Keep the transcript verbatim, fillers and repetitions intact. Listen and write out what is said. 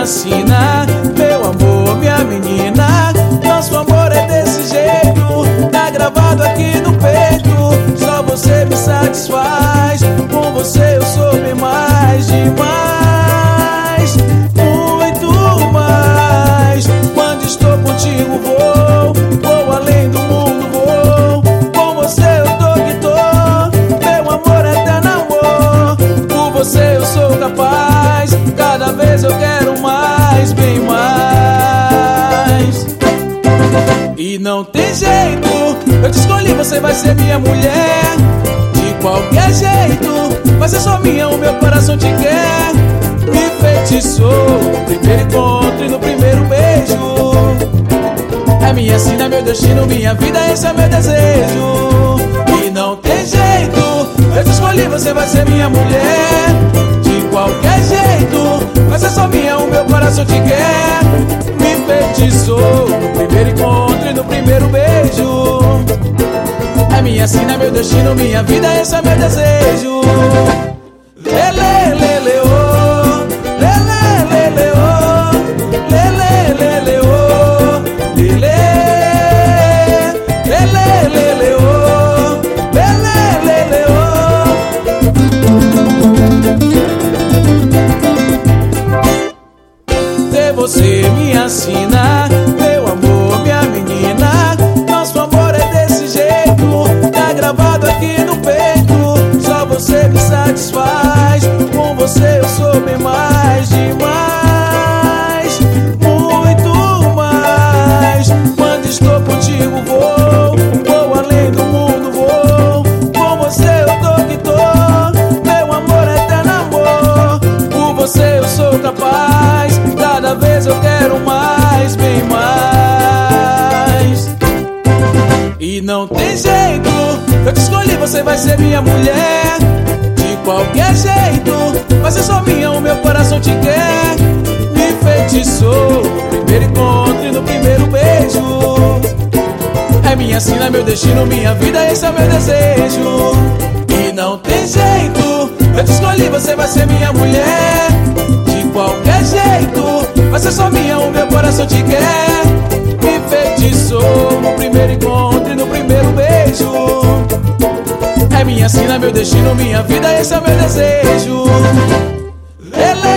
assina, meu amor, minha menina. Nosso amor é desse jeito, tá gravado aqui no peito. Só você me satisfaz, com você eu sou bem mais demais, muito mais. Quando estou contigo vou, vou além do mundo, vou. Com você eu tô que tô, meu amor é eterno amor. Por você eu sou capaz, cada vez eu quero mais, bem mais. E não tem jeito, eu te escolhi, você vai ser minha mulher. De qualquer jeito, vai ser só minha, o meu coração te quer. Me feitiçou no primeiro encontro e no primeiro beijo. É minha sina, meu destino, minha vida, esse é meu desejo. E não tem jeito, eu te escolhi, você vai ser minha mulher. De qualquer jeito, vai ser só minha, o meu coração te quer. Me feitiçou no primeiro encontro e no primeiro beijo. É minha sina, meu destino, minha vida, esse é meu desejo. Lele, lele, oh, lele, lele, oh, lele, lele, oh, lele, lele, lele, oh, lele, lele, oh. Ter você me assina, meu amor, minha menina. Nosso amor é desse jeito, tá gravado aqui no peito. Só você me satisfaz, com você eu sou bem mais demais, muito mais. Quando estou contigo vou, vou além do mundo, vou. Com você eu tô que tô, meu amor é eterno amor. Por você eu sou capaz, cada vez eu quero mais, bem mais. E não tem jeito, eu te escolhi, você vai ser minha mulher. De qualquer jeito, vai ser só minha, o meu coração te quer. Me feitiçou no primeiro encontro e no primeiro beijo. É minha sina, meu destino, minha vida, esse é meu desejo. E não tem jeito, eu te escolhi, você vai ser minha mulher. De qualquer jeito, vai ser só minha, o meu coração te quer. Me feitiçou no primeiro encontro e no primeiro beijo. É minha sina, meu destino, minha vida, esse é meu desejo. Lele,